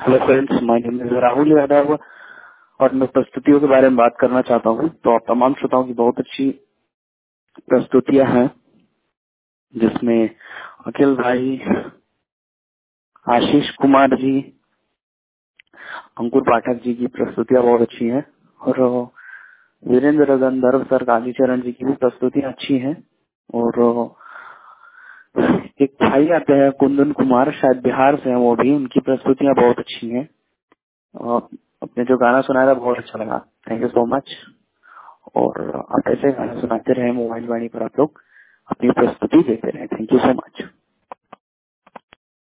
Hello friends, my name is Rahul Yadav और मैं प्रस्तुतियों के बारे में बात करना चाहता हूँ। तो आप तमाम श्रोताओं की बहुत अच्छी प्रस्तुतियां हैं, जिसमें अखिल भाई, आशीष कुमार जी, अंकुर पाठक जी की प्रस्तुतियां बहुत अच्छी हैं और वीरेंद्र गंधर्व सर, कालीचरण जी की भी प्रस्तुतियां अच्छी हैं। और एक भाई आते हैं कुंदन कुमार, शायद बिहार से हैं, वो भी, उनकी प्रस्तुतियां बहुत अच्छी हैं। और अपने जो गाना सुनाया था बहुत अच्छा लगा। Thank you so much. और आप ऐसे गाना सुनाते रहे मोबाइल वाणी पर, आप लोग अपनी प्रस्तुति देते रहे। Thank you so much.